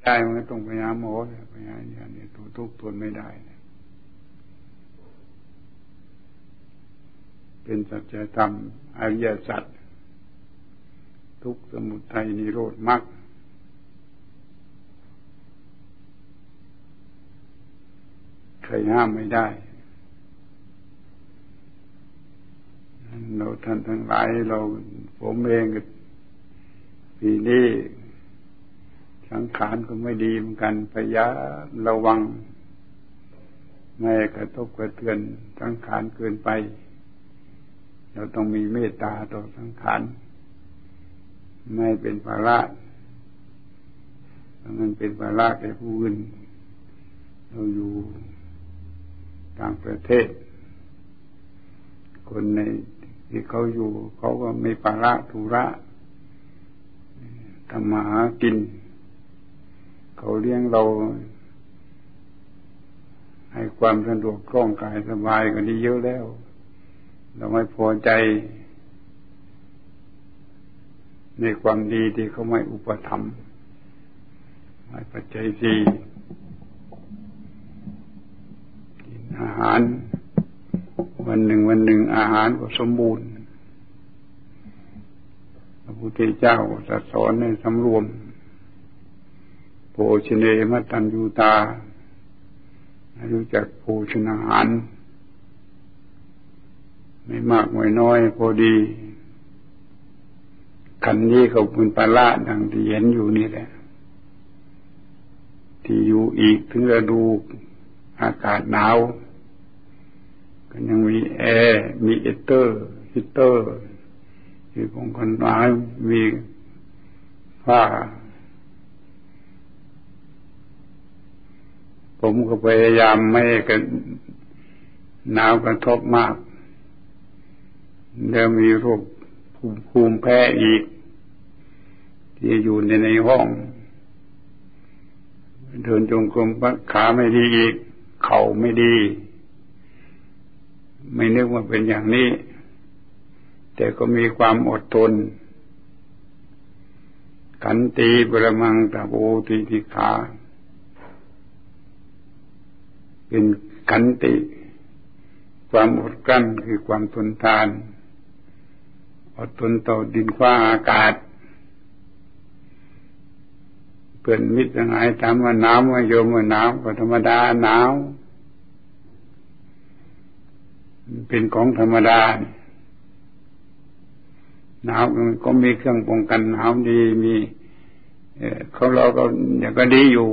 ได้มันก็ต้องไปหาหมอไปหาอย่างนี้ทุกข์ทนไม่ได้เป็นสัจธรรมอริยสัจทุกข์สมุทัยนิโรธมรรคใครห้ามไม่ได้เราท่านทั้งหลายผมเองปีนี้สังขารก็ไม่ดีเหมือนกันพยายามระวังไม่กระทบกระเทือนสังขารเกินไปเราต้องมีเมตตาต่อสังขารไม่เป็นภาระมันเป็นภาระแก่ผู้อื่นเราอยู่ต่างประเทศคนในที่เขาอยู่เขาก็ไม่ภาระธุระทำมาหากินเขาเลี้ยงเราให้ความสะดวกคล่องกายสบายก็ดีเยอะแล้วเราไม่พอใจในความดีที่เขาไม่อุปถัมภ์ไม่ปัจจัยสี่กินอาหารวันหนึ่งอาหารก็สมบูรณ์พระพุทธเจ้าจะสอนให้สำรวมโภชเนมัตตัญญูตารู้จักโภชนาหารไม่มากไม่น้อยพอดีขันนี้เขาเป็นปาระดังที่เห็นอยู่นี่แหละที่อยู่อีกถึงฤดูอากาศหนาวก็ยังมีแอร์มีฮีตเตอร์ที่ของคนหนาวมีผ้าผมก็พยายามไม่ให้กันหนาวกระทบมากแล้วมีโรคภูมิแพ้อีกที่อยู่ในห้องเดินจงกรมขาไม่ดีอีกเข่าไม่ดีไม่นึกว่าเป็นอย่างนี้แต่ก็มีความอดทนขันติปรมังตะโพติติขาเป็นขันติความอดกลั้นคือความทนทานอดทนต่อดินฟ้าอากาศเพื่อนมิตรทั้งหลายถามว่าหนาวไหมโยมว่าหนาวก็ธรรมดาหนาวเป็นของธรรมดาหนาวก็มีเครื่องป้องกันหนาวดีมีเราก็อย่างก็ดีอยู่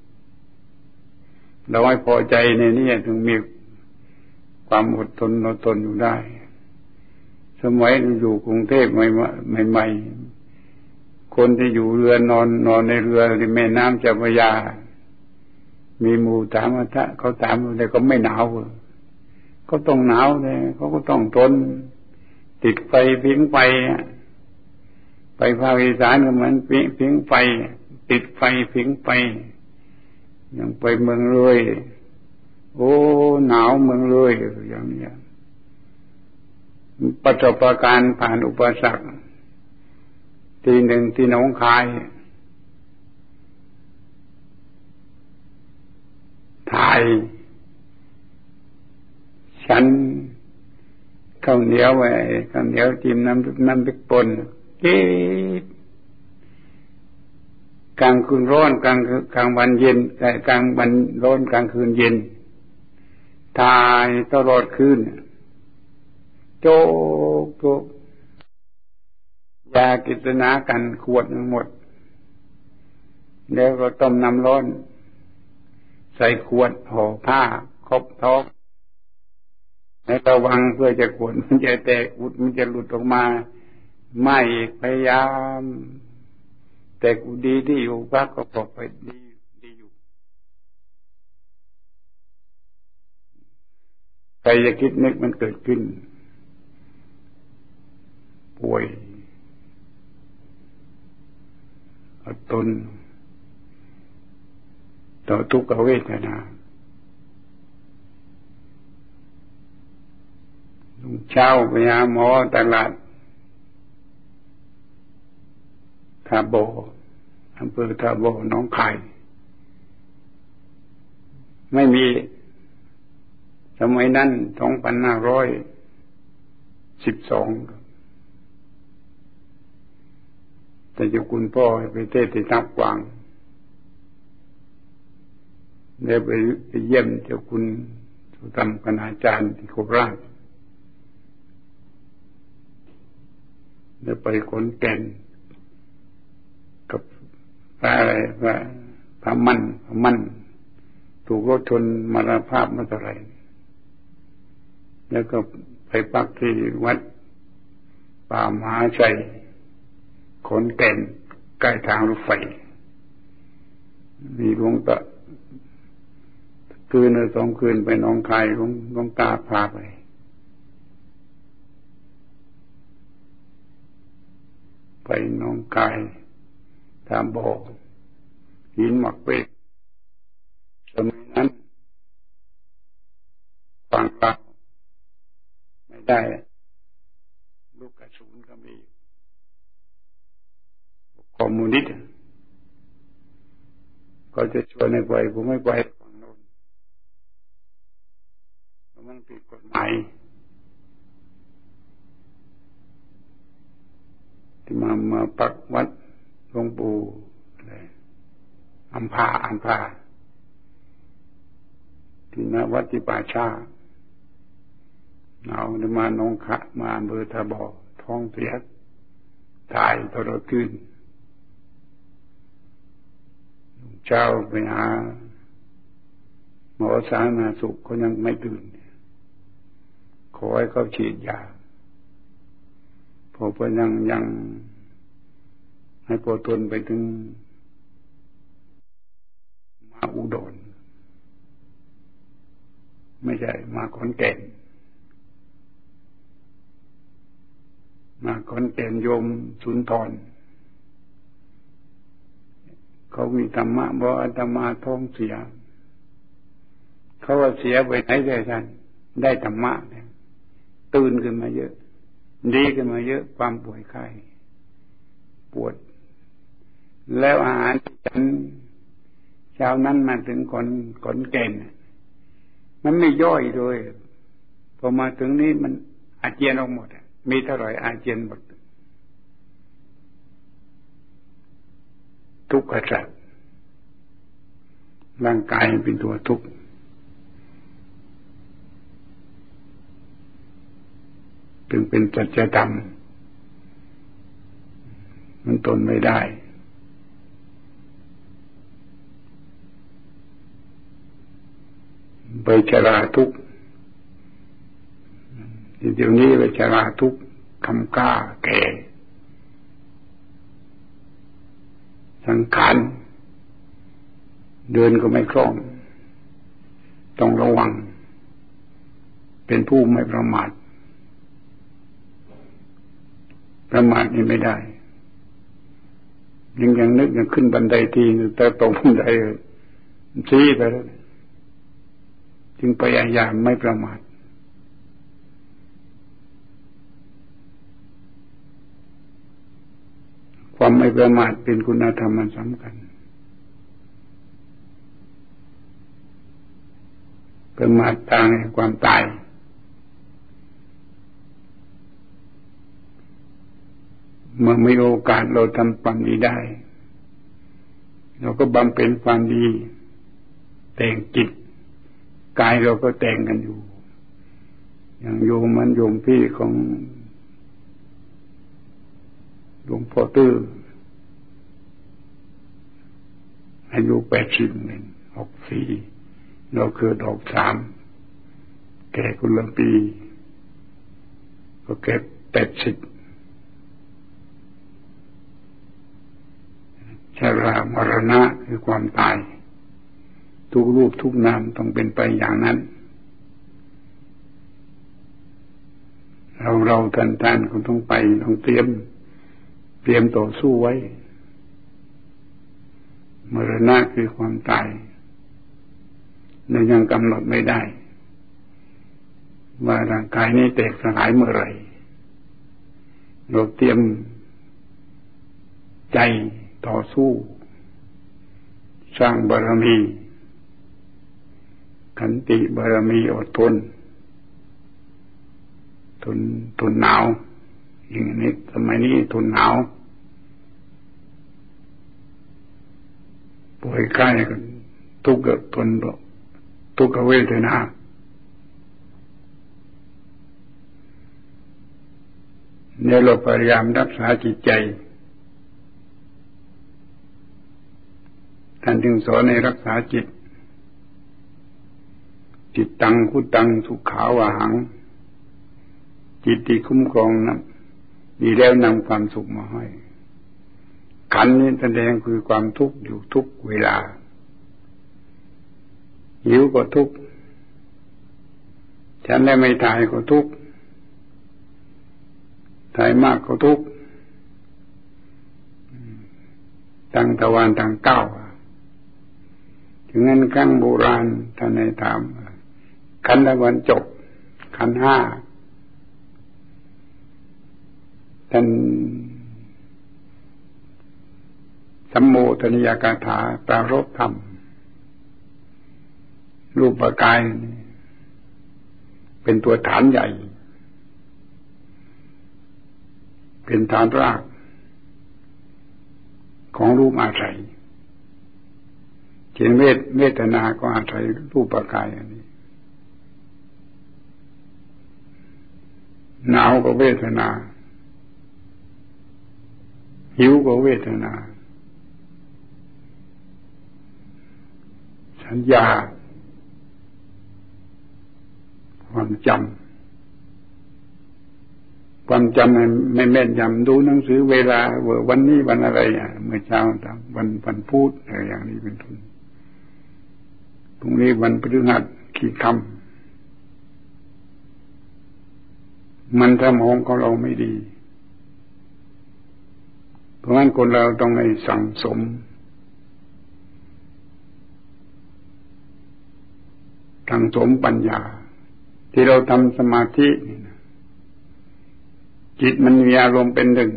เราไม่พอใจในนี้ถึงมีความอดทนอยู่ได้สมัยอยู่กรุงเทพใหม่คนที่อยู่เรือนอนในเรือในแม่น้ำเจ้าพระยามีหมู่ถามว่าเขาถามอะไรก็ไม่หนาวก็ต้องหนาวเลยเขาก็ต้องทนติดไฟผิงไฟไปภาคอีสานก็เหมือนผิงไฟติดไฟผิงไฟยังไปเมืองเลยโอ้หนาวเมืองเลยอย่างนี้ประสบการณ์ผ่านอุปสรรคทีหนึ่งที่หนองคายถ่ายฉันข้าวเหนียวจิ้มน้ำพริกป่นจี๊ดกลางคืนร้อนกลางวันเย็นกลางวันร้อนกลางคืนเย็นถ่ายตลอดคืนโจ๊กยากิษณากันขวดหมดแล้วก็ต้มน้ำร้อนใส่ขวดห่อผ้าครบท้องให้ระวังเพื่อจะขวดมันจะแตกมันจะหลุดออกมาไม่พยายามแต่กูดีที่อยู่พักก็ปลอดภัยดีอยู่ใครจะคิดนึกมันเกิดขึ้นป่วยอดทนต่อทุกขเวทนาเช้าไปหาหมอตลาดทาโบอำเภอทาโบหนองคายไม่มีสมัยนั้น2512แต่เจ้าคุณพ่อไปเทศน์ที่ทับกวางแล้วไปเยี่ยมเจ้าคุณสุธรรมคณาจารย์ที่โคราชแล้วไปขอนแก่นกับพระอะไรพระมั่นถูกรถชนมรณภาพมาเท่าไหร่แล้วก็ไปพักที่วัดป่ามหาชัยขอนแก่นใกล้ทางรถไฟมีหลวงตาคืนหรือ2 คืนไปหนองคายหลวงตาพาไปหนองคายตามบ่อหินหมักเป็ดสมัยนั้นฟังเปล่าไม่ได้ลูกกระสุนก็มีคอมมิวนิสต์ก็จะชวนให้ไปผมไม่ไปฝั่งโน้นมันผิดกฎหมายที่มาปักวัดหลวงปู่อัมพาที่ณวัดที่ป่าช้าเอามาหนองขะมาอำเภอทบท้องเสียตายตลอดคืนเจ้าไปหาหมอสาธารณสุขเขายังไม่ตื่นขอให้เขาฉีดยาพอเพิ่นยังให้พอทนไปถึงมาอุดรไม่ใช่มาขอนแก่นโยมสุนทรเขามีธรรมะบอกอาตมาท้องเสียเขาว่าเสียไปไหนได้ท่านได้ธรรมะตื่นขึ้นมาเยอะดีขึ้นมาเยอะความป่วยไข้ปวดแล้วอาหารที่ฉันเช้านั้นมาถึงขอนแก่นมันไม่ย่อยเลยพอมาถึงนี้มันอาเจียนออกหมดมีเท่าไหร่อาเจียนหมดทุกข์จัดร่างกายเป็นตัวทุกข์จึงเป็นสัจธรรมมันทนไม่ได้ใบชราทุกข์เดี๋ยวนี้ใบชราทุกข์คำกล้าแก่สังขารเดินก็ไม่คล่องต้องระวังเป็นผู้ไม่ประมาทนี่ไม่ได้ยังนึกยังขึ้นบันไดทีแต่ตกบันไดชี้ไปแล้วจึงพยายามไม่ประมาทความไม่ประมาทเป็นคุณธรรมมันสำคัญประมาททางแห่งความตายเมื่อมีโอกาสเราทำความดีได้เราก็บำเพ็ญความดีแต่งจิตกายเราก็แต่งกันอยู่อย่างโยมพี่ของหลวงพ่อตื้ออายุ64เราเกิด3แก่คนละปีก็แก่80ชรามรณะคือความตายทุกรูปทุกนามต้องเป็นไปอย่างนั้นเราท่านคงต้องไปต้องเตรียมต่อสู้ไว้มรณะคือความตายเรายังกำหนดไม่ได้ว่าร่างกายนี้แตกสลายเมื่อไหร่เราเตรียมใจต่อสู้สร้างบารมีขันติบารมีอดทนทนหนาวอย่างนี้สมัยนี้ทนหนาวป่วยไข้ก็ทุกข์กับทนทุกขเวทนาเนี่ยเราพยายามรักษาจิตใจท่านจึงสอนให้รักษาจิตตังคุตังสุขาวาหังจิตที่คุ้มครองนั้นดีแล้วนำความสุขมาให้ขันธ์นี้แสดงคือความทุกข์อยู่ทุกเวลาหิวก็ทุกข์ฉันได้ไม่ถ่ายก็ทุกข์ถ่ายมากก็ทุกข์ตั้งตะวันตั้งเก้าถึงนั้นครั้งโบราณท่านให้ถามขันธ์ละวันจบขันธ์ห้าท่านสัมโมทนิยกถาปรารภธรรมรูปกายเป็นตัวฐานใหญ่เป็นฐานรากของรูปอาศัยเช่นเวทนาก็อาศัยรูปกายอันนี้หนาวก็เวทนาหิวก็เวทนาสัญญาความจำไม่แม่นยำดูหนังสือเวลาวันนี้วันอะไรเมื่อเช้าวันพุธอะไรอย่างนี้เป็นต้นพรุ่งนี้วันพฤหัสขีดคำมันสมองของเราไม่ดีเพราะงั้นคนเราต้องให้สั่งสมปัญญาที่เราทำสมาธิจิตมันมีอารมณ์เป็นหนึ่ง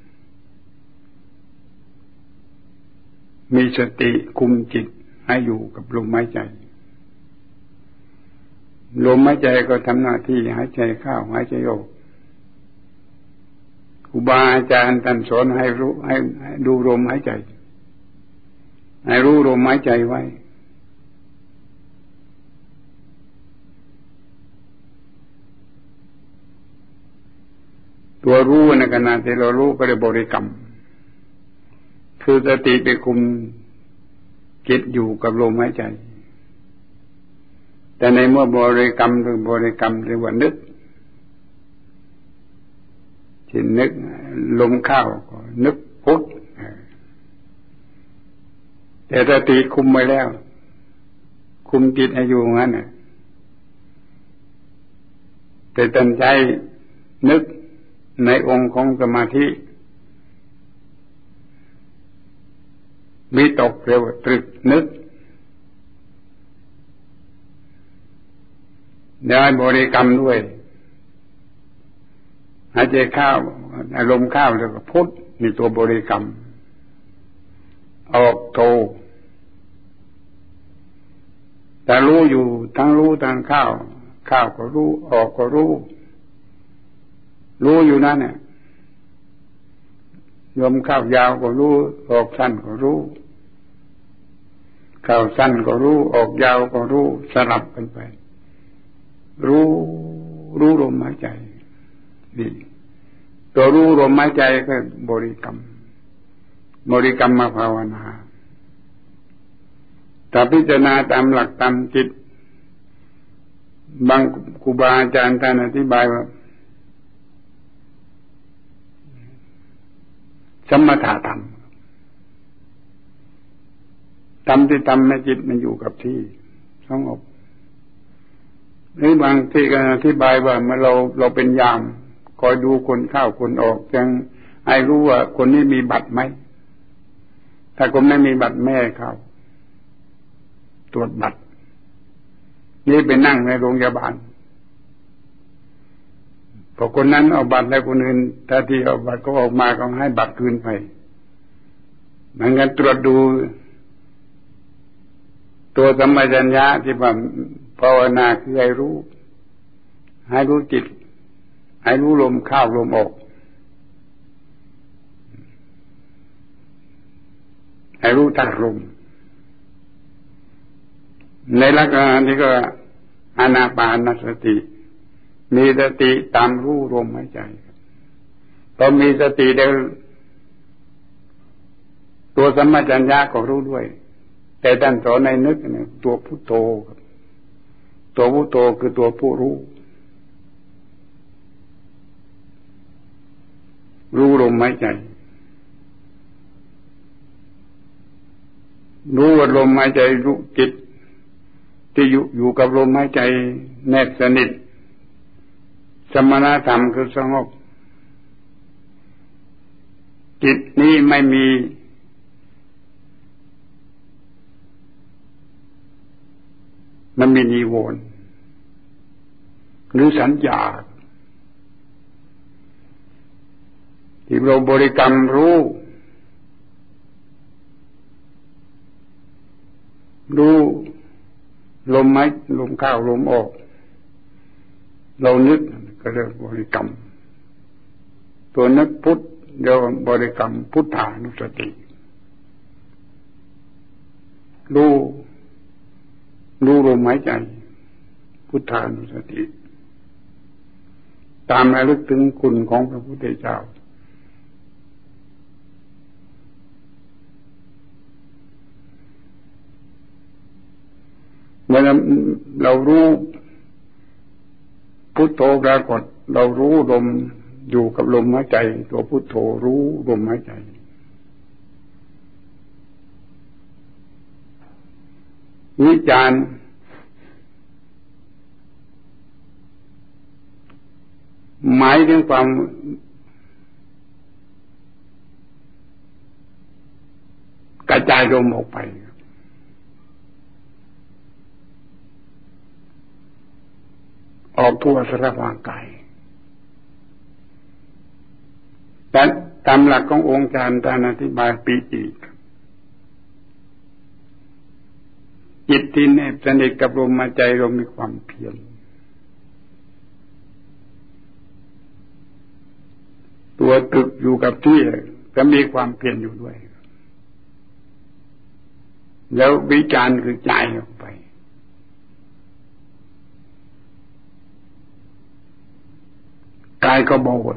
มีสติคุมจิตให้อยู่กับลมหายใจลมหายใจก็ทำหน้าที่หายใจเข้าหายใจออกครูบาอาจารย์ท่านสอนให้รู้ให้ดูลมหายใจให้รู้ลมหายใจไว้ตัวรู้ในขณะที่เรารู้ก็ได้บริกรรมคือสติไปคุมจิตอยู่กับลมหายใจแต่ในเมื่อบริกรรมหรือว่านึกที่นึกลมเข้าก็นึกพุทธแต่สติคุมไว้แล้วคุมจิตให้อยู่งั้นน่ะแต่ตั้งใจนึกในองค์ของสมาธิวิตกเรียกว่าตรึกนึกได้บริกรรมด้วยหายใจเข้าอารมณ์เข้าเรียกว่าพุทธนี่ตัวบริกรรมออกโทแต่รู้อยู่ทั้งรู้ทั้งเข้าก็รู้ออกก็รู้อยู่นั่นเนี่ยลมเข้ายาวก็รู้ออกสั้นก็รู้เข้าสั้นก็รู้ออกยาวก็รู้สลับกันไปรู้ลมหายใจนี่ตัวรู้ลมหายใจก็บริกรรมมาภาวนาแต่พิจารณาตามหลักตามจิตบางครูบาอาจารย์ท่านอธิบายว่าสมถะธรรมที่ทำให้จิตมันอยู่กับที่สงบหรือบางที่ก็อธิบายว่าเมื่อเราเป็นยามคอยดูคนเข้าคนออกยังให้รู้ว่าคนนี้มีบัตรไหมถ้าคนไม่มีบัตรไม่ให้เข้าตรวจบัตรนี่ไปนั่งในโรงพยาบาลพอคนนั้นเอาบัตรแล้วคนอื่นถ้าที่เอาบัตรก็ออกมาก็ให้บัตรคืนไปเหมือนกันตรวจดูตัวสัมปชัญญะที่ว่าพอาวนาคือให้รู้จิตให้รู้ลมเข้าลมออกให้รู้ธาตุลมในลักษณะนี้ก็อานาปานสติมีสติตามรู้ลมหายใจพอมีสติแล้วตัวสัมปชัญญะก็รู้ด้วยแต่ท่านสอนในนึกเนี่ยตัวพุทโธตัวพุทโธคือตัวผู้รู้ลมหายใจรู้ว่าลมหายใจรู้จิตที่อยู่กับลมหายใจแนบสนิทสมณธรรมคือสงบจิตนี้ไม่มีมันมีนิวรณ์หรือสัญญาที่เราบริกรรมรู้ลมเข้าลมออกเรานึกก็เรียกบริกรรมตัวนึกพุทธเดี๋ยวบริกรรมพุทธานุสติรู้ลมหายใจพุทธานุสติตามระลึกถึงคุณของพระพุทธเจ้าเมื่อเรารู้พุทโธปรากฏเรารู้ลมอยู่กับลมหายใจตัวพุทโธรู้ลมหายใจวิจารณ์หมายถึงความกระจายลมออกไปออกทั่วสารพร่างกายแต่ตามหลักขององค์ฌานท่านอธิบายปีติจิตที่แนบสนิทกับลมหายใจเรามีความเพียรตัวตึกอยู่กับที่ก็มีความเพียรอยู่ด้วยแล้ววิจารณ์คือใจออกไปกายก็เบา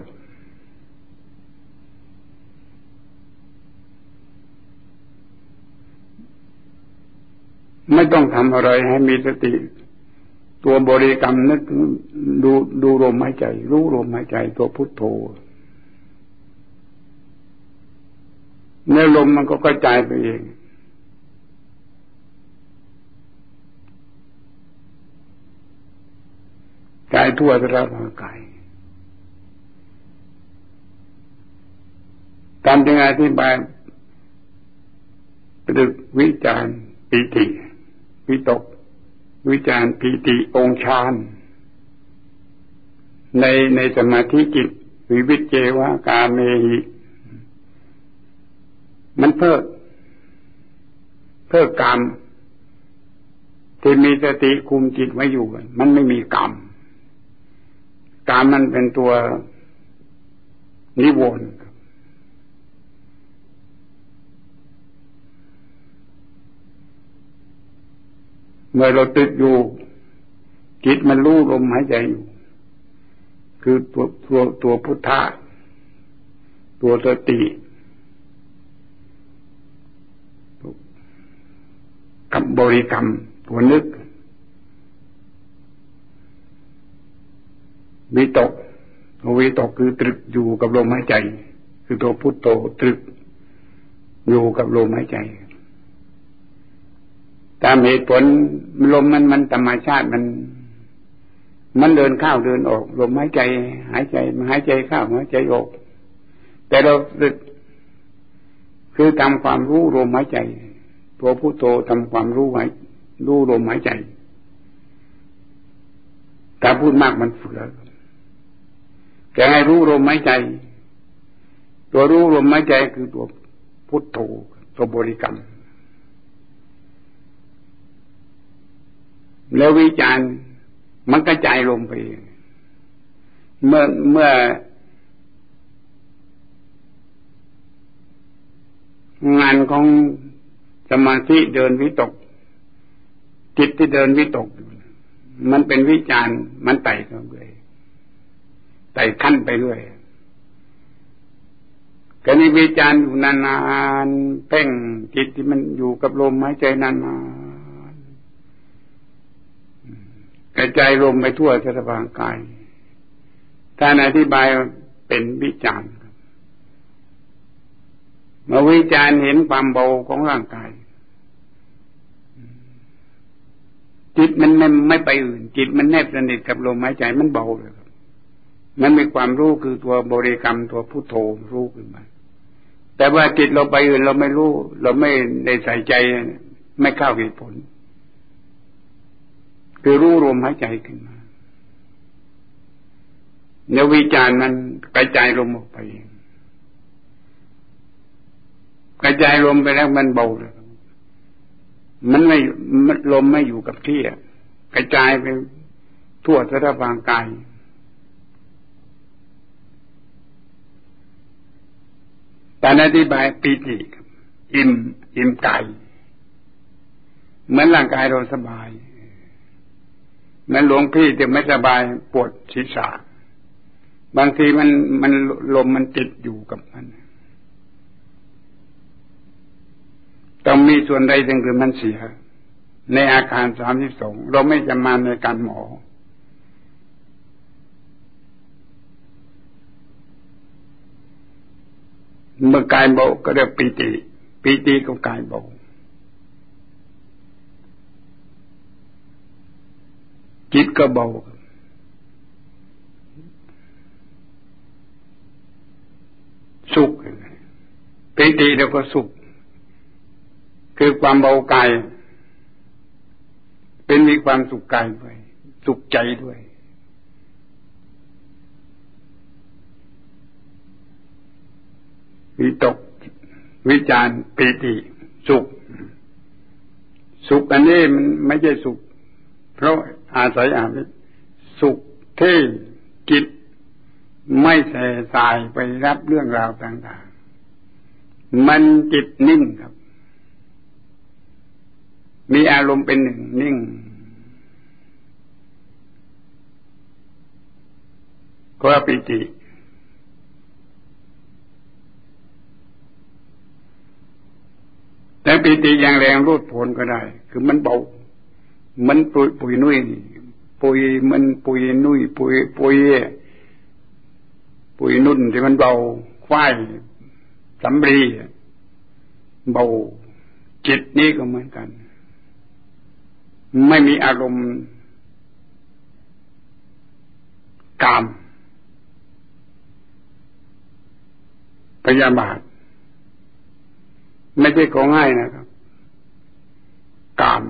ไม่ต้องทำอะไรให้มีสติตัวบริกรรมนึกดูลมหายใจรู้ลมหายใจตัวพุทโธเนื้อลมมันก็กระจายไปเองกายทั่วสารพร่างกายตามที่อธิบายตึกวิจารปิติวิตกวิจารปิติองค์ฌานในสมาธิจิตวิวิจเจวะกาเมหิมันเพิกกรรมที่มีสติคุมจิตไว้อยู่มันไม่มีกรรมมันเป็นตัวนิวรณ์เมื่อเราติดอยู่จิตมันรู้ลมหายใจอยู่คือตัวพุทธะตัวสติกับบริกรรมตัวนึกวิตกคือตรึกอยู่กับลมหายใจคือตัวพุทโธตรึกอยู่กับลมหายใจตามเหตุผลลมมันธรรมชาติมันเดินเข้าเดินออกลมหายใจหายใจเข้าหายใจออกแต่เราตึกคือทำความรู้ลมหายใจตัวพุทโธทำความรู้ลมหายใจถ้าพูดมากมันเฟื่อแต่ให้รู้ลมหายใจตัวรู้ลมหายใจคือตัวพุทโธตัวบริกรรมแล้ววิจารณ์มันกระจายลมไปเมื่องานของสมาธิเดินวิตกจิตที่เดินวิตกมันเป็นวิจารณ์มันไต่เข้าไปไต่ขั้นไปเรื่อยก็นี่วิจารณ์อยู่นานๆเพ่งจิตที่มันอยู่กับลมหายใจนานๆกระจายลมไปทั่วสารพางกายถ้าอธิบายเป็นวิจารณ์เมื่อวิจารณ์เห็นความเบาของร่างกายจิตมันไม่ไปอื่นจิตมันแนบสนิทกับลมหายใจมันเบาเลยครับมันมีความรู้คือตัวบริกรรมตัวพุทโธรู้ขึ้นมาแต่ว่าจิตเราไปอื่นเราไม่รู้เราไม่ได้ใส่ใจไม่เข้าเหตุผลคือรู้ลมหายใจขึ้นมาเดี๋ยววิจารณ์มันกระจายลมออกไปกระจายลมไปแล้วมันเบาเลยมันไม่ลมไม่อยู่กับที่กระจายไปทั่วสารพางกายแต่อธิบายปีติอิ่มกายเหมือนร่างกายเราสบายเหมือนหลวงพี่ที่ไม่สบายปวดศีรษะบางทีมันลมมันติดอยู่กับมันต้องมีส่วนใดซึ่งคือมันเสียในอาการ32เราไม่จำมาในการหมอเมื่อกายเบาก็เรียกปีติก็กายเบาจิตก็เบาสุขปีติแล้วก็สุขคือความเบากายเป็นมีความสุขกายด้วยสุขใจด้วยวิตกวิจารปีติสุขอันนี้มันไม่ใช่สุขเพราะอาศัยสุขที่จิตไม่แส่สายไปรับเรื่องราวต่างๆมันจิตนิ่งครับมีอารมณ์เป็นหนึ่งนิ่งก็ปีติแต่ปีติอย่างแรงรูดผลก็ได้คือมันเบามันปุยนุ่ยมันปุยนุ่ยปุยนุ่นที่มันเบาควายสำลีเบาจิตนี้ก็เหมือนกันไม่มีอารมณ์กามพยาบาทไม่ใช่ของง่ายนะครับกาม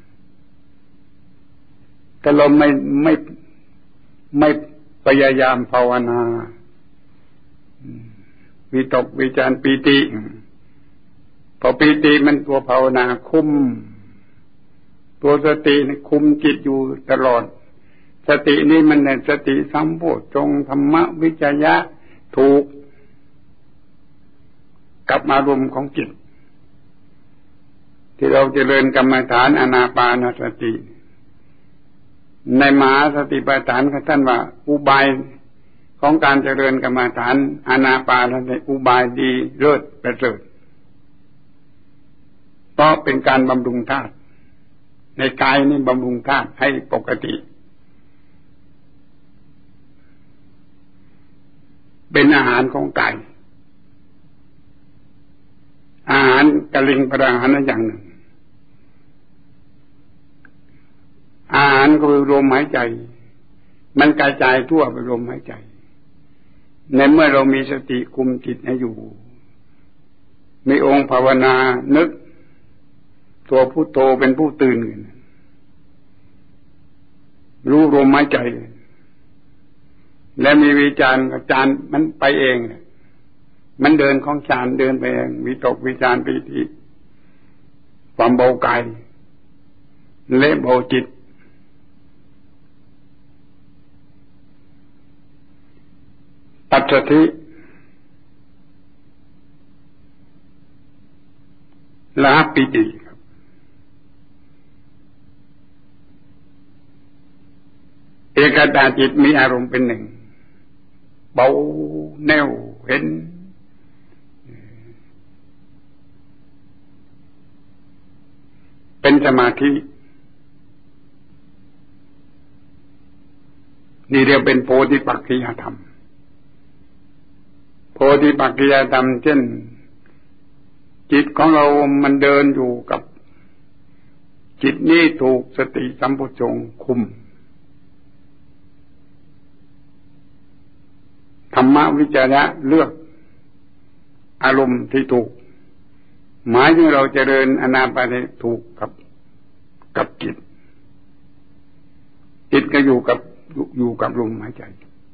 แต่เราไม่พยายามภาวนาวิตกวิจารปีติพอปีติมันตัวภาวนาคุมตัวสติคุมจิตอยู่ตลอดสตินี่มันเนี่ยสติสัมโพชฌงค์ธรรมวิจยะถูกกับอารมณ์ของจิตที่เราเจริญกรรมฐานอานาปานสติในมหาสติปัฏฐานของท่านว่าอุบายของการเจริญกรรมฐานอานาปานสติอุบายดีเลิศประเสริฐเพราะเป็นการบำรุงธาตุในกายนี่บำรุงธาตุให้ปกติเป็นอาหารของกายอาหารกะลิงประหารอย่างหนึ่งอาหารก็คือลมหายใจมันกระจายทั่วไปลมหายใจในเมื่อเรามีสติคุมจิตให้อยู่มีองค์ภาวนานึกตัวพุทโธเป็นผู้ตื่นรู้ลมหายใจและมีวิจารณ์มันไปเองมันเดินของฌานเดินไปเองวิตกวิจารปีติความเบากายและเบาจิตสสัทธิละปิติเอกตาจิตมีอารมณ์เป็นหนึ่งเบาแน่วเห็นเป็นสมาธินี่เรียกเป็นโพธิปักขิยธรรมโพธิปักขิยธรรมเช่นจิตของเรามันเดินอยู่กับจิตนี้ถูกสติสัมโพชฌงค์คุมธรรมวิจาระเลือกอารมณ์ที่ถูกหมายถึงเราเจริญอานาปานสติถูกกับจิตก็อยู่กับลมหายใจ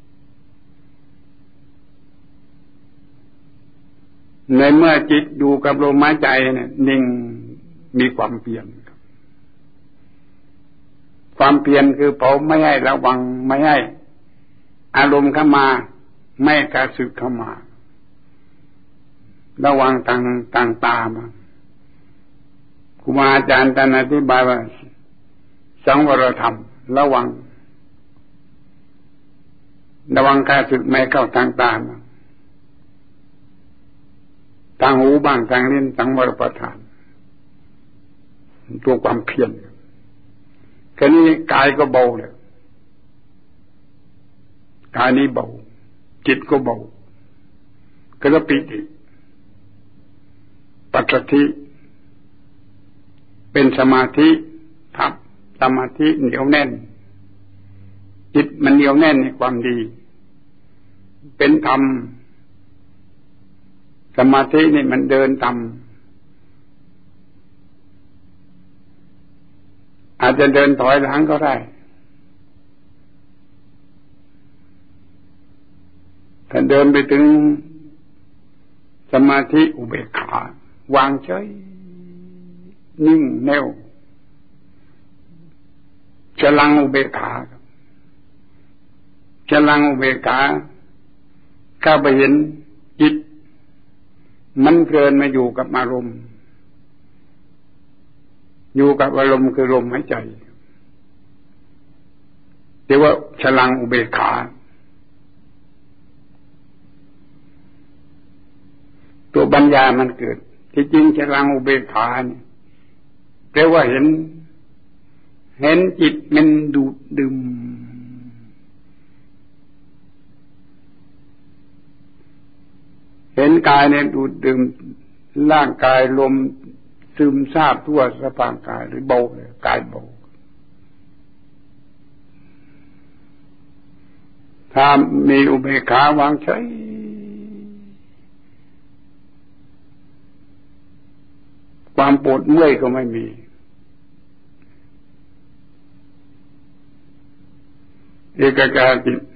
ในเมื่อจิตอยู่กับลมหายใจเนี่ยนิ่งมีความเพียรคือเผาไม่ให้ระวังไม่ให้อารมณ์เข้ามาไม่กระสึกเข้ามาระวังต่างตามาครูบาอาจารย์ท่านอธิบายว่าสังวรธรรมระวังกระสึกไม่เข้าทางตามาทางหูบ้างทางลิ้นสังวรประทานตัวความเพียรแค่นี้กายก็เบาเลยกายนี้เบาจิตก็เบาก็แล้วปิติปัสสัทธิเป็นสมาธิทับสมาธิเหนียวแน่นจิตมันเหนียวแน่นในความดีเป็นธรรมสมาธินี่มันเดินตามอาจจะเดินถอยหลังก็ได้ถ้าเดินไปถึงสมาธิอุเบกขาวางเฉยนิ่งแน่วฉลังอุเบกขาเข้าไปเห็นจิตมันเกินมาอยู่กับอารมณ์คือลมหายใจเรียกว่าฉลังอุเบกขาตัวปัญญามันเกิดที่จริงฉลังอุเบกขาเนี่ยแปลว่าเห็นจิตมันดูดดื่มเห็นกายเนี่ยดูดดื่มร่างกายลมซึมซาบทั่วสะพางกายหรือเบาเลยกายเบาถ้ามีอุเบกขาวางเฉยความปวดเมื่อยก็ไม่มีเอกกาจิต